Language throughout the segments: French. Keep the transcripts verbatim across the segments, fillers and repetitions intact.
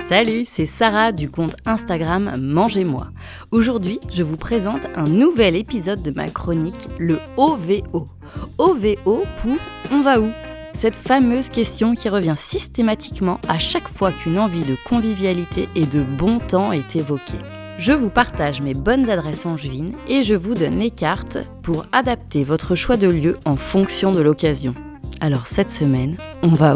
Salut, c'est Sarah du compte Instagram Mangez-moi. Aujourd'hui, je vous présente un nouvel épisode de ma chronique, le O V O. O V O pour « On va où ?» Cette fameuse question qui revient systématiquement à chaque fois qu'une envie de convivialité et de bon temps est évoquée. Je vous partage mes bonnes adresses angevines et je vous donne les cartes pour adapter votre choix de lieu en fonction de l'occasion. Alors cette semaine, on va où ?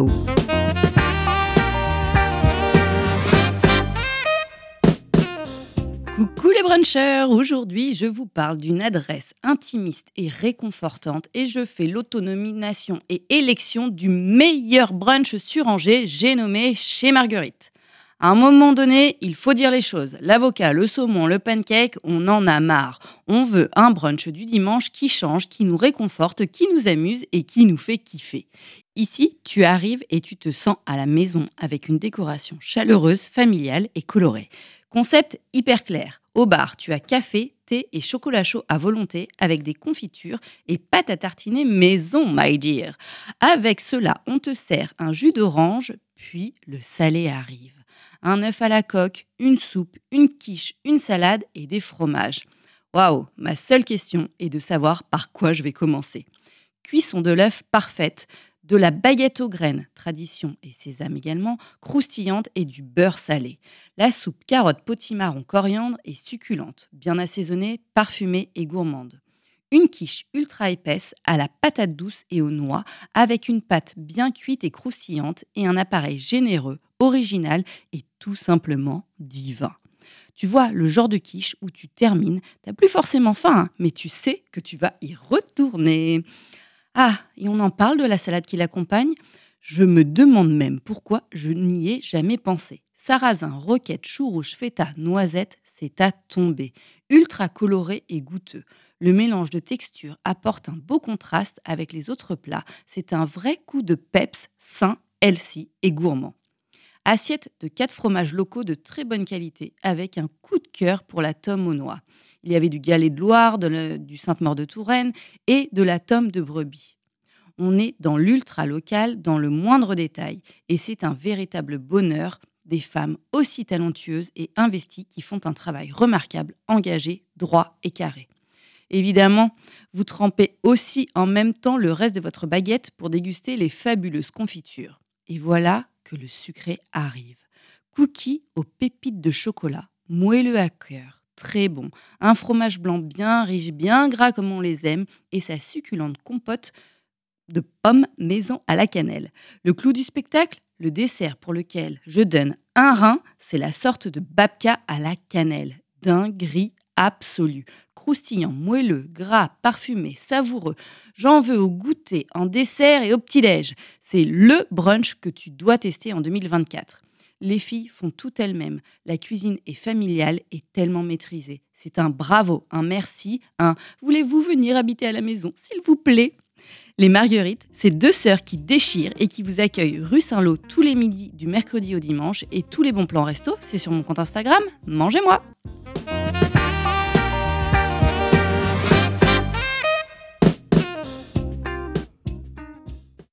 Coucou les brunchers, aujourd'hui je vous parle d'une adresse intimiste et réconfortante et je fais l'autonomination et élection du meilleur brunch sur Angers, j'ai nommé Chez Marguerite. À un moment donné, il faut dire les choses. L'avocat, le saumon, le pancake, on en a marre. On veut un brunch du dimanche qui change, qui nous réconforte, qui nous amuse et qui nous fait kiffer. Ici, tu arrives et tu te sens à la maison avec une décoration chaleureuse, familiale et colorée. Concept hyper clair. Au bar, tu as café, thé et chocolat chaud à volonté avec des confitures et pâte à tartiner maison, my dear. Avec cela, on te sert un jus d'orange, puis le salé arrive. Un œuf à la coque, une soupe, une quiche, une salade et des fromages. Waouh, ma seule question est de savoir par quoi je vais commencer. Cuisson de l'œuf parfaite, de la baguette aux graines, tradition et sésame également, croustillante et du beurre salé. La soupe carotte potimarron coriandre est succulente, bien assaisonnée, parfumée et gourmande. Une quiche ultra épaisse à la patate douce et aux noix, avec une pâte bien cuite et croustillante et un appareil généreux, original et tout simplement divin. Tu vois, le genre de quiche où tu termines, t'as plus forcément faim, hein, mais tu sais que tu vas y retourner. Ah, et on en parle de la salade qui l'accompagne ? Je me demande même pourquoi je n'y ai jamais pensé. Sarrasin, roquette, chou rouge, feta, noisette, c'est à tomber. Ultra coloré et goûteux. Le mélange de textures apporte un beau contraste avec les autres plats. C'est un vrai coup de peps, sain, healthy et gourmand. Assiette de quatre fromages locaux de très bonne qualité avec un coup de cœur pour la tome aux noix. Il y avait du galet de Loire, de le, du Sainte-Maure de Touraine et de la tome de brebis. On est dans l'ultra local, dans le moindre détail et c'est un véritable bonheur des femmes aussi talentueuses et investies qui font un travail remarquable, engagé, droit et carré. Évidemment, vous trempez aussi en même temps le reste de votre baguette pour déguster les fabuleuses confitures. Et voilà que le sucré arrive. Cookies aux pépites de chocolat, moelleux à cœur, très bon. Un fromage blanc bien riche, bien gras comme on les aime et sa succulente compote de pommes maison à la cannelle. Le clou du spectacle, le dessert pour lequel je donne un rein, c'est la sorte de babka à la cannelle. Dinguerie absolue. Croustillant, moelleux, gras, parfumé, savoureux. J'en veux au goûter, en dessert et au petit-déj. C'est le brunch que tu dois tester en deux mille vingt-quatre. Les filles font tout elles-mêmes. La cuisine est familiale et tellement maîtrisée. C'est un bravo, un merci, un « voulez-vous venir habiter à la maison, s'il vous plaît ?» Les Marguerites, c'est deux sœurs qui déchirent et qui vous accueillent rue Saint-Lô tous les midis du mercredi au dimanche. Et tous les bons plans resto, c'est sur mon compte Instagram, Mangez-moi.